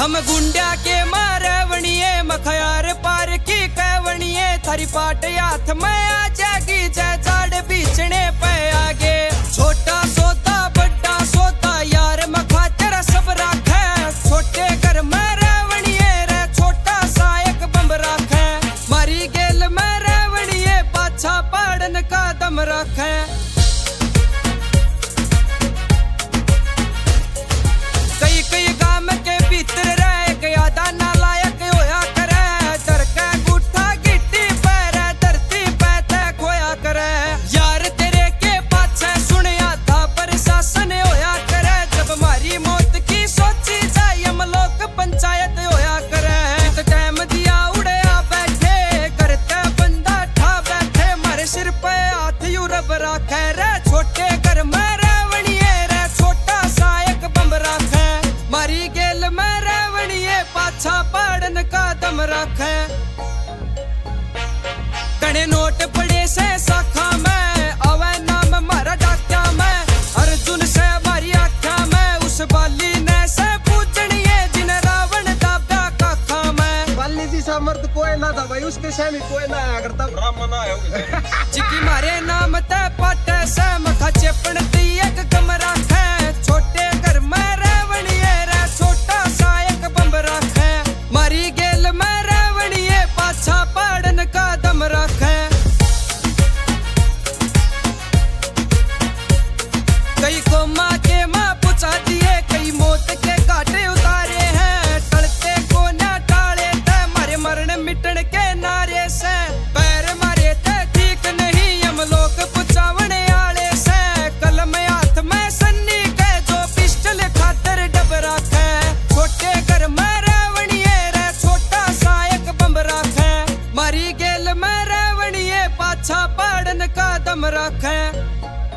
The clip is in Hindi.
हम गुंडा के मारे वणिए मखयार पार की कहवणिए थारी पाट हाथ में आ जागी जय जाड़ बीचने पे आगे छोटा सोता बड़ा सोता यार मखा तेरा सब राखे छोटे घर में रेवणिए रे छोटा सा एक बम राखे मारी गेल में रेवणिए पाछा पाड़न का दम राखे कई कई गाम के भीतर रह गया दाना लायक होया करे डर के गुठा गिट्टी पर धरती पे ते खोया करे यार तेरे के पाछे सुनिया था प्रशासन होया करे जब मारी मौत की सोची जाए हम लोग पंचायत होया करे तो टाइम दिया उड़या बैठे करते बंदा ठा बैठे मारे सिर पे हाथ यू रब राखे रे छोटे घर में रेवणिए रे छोटा सा एक बम राखे मारी गेल में रेवणिए पाछा पाड़न का दम राखे कड़े नोट पड़े से शाखा में अवे नाम मारा डाक्या में अर्जुन से मारी आख्या में उस बाली ने से पूजनिए जिन रावण दाब्या काखा में बाली जी सा मर्द कोई ना था भाई उसके सेमी कोई ना आया करता ब्राह्मण आया जिकी मारे नाम ते पाटे से मखा चेपण दी एक गम राखे छोटे घर में रेवणिए रे छोटा सा एक बम राखे मारी गेल में रेवणिए पाछा पाड़न का दम राखे कई को माँ के माँ पुछा दिए कई मौत के घाटे उतारे हैं टलते को ना टाले ते मारे मरण मिटन के नारे से पैर मारे ते ठीक नहीं हम लोग पुचावने आले से कलम हाथ में सन्नी के जो पिस्टल खातर डब राखे छोटे घर में रेवणिए रे छोटा सा एक बम राखे मारी गेल में रेवणिए पाछा पाड़न का दम राखे